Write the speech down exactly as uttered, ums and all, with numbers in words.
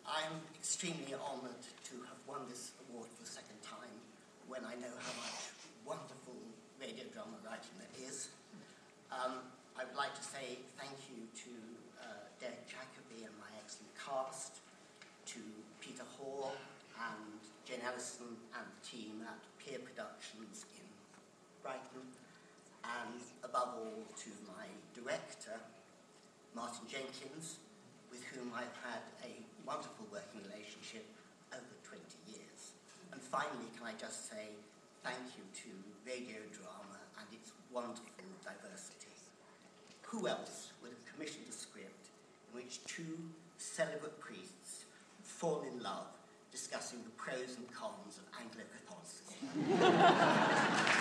I'm extremely honoured to have won this award for the second time when I know how much wonderful radio drama writing there is. Um, I would like to say thank you to uh, Derek Jacobi and my excellent cast, to Peter Hall and Jane Ellison and the team at Peer Productions in Brighton, and above all to my director, Martin Jenkins, with whom I've had a wonderful working relationship over twenty years. And finally, can I just say thank you to radio drama and its wonderful diversity. Who else would have commissioned a script in which two celibate priests fall in love discussing the pros and cons of Anglo-Catholicism?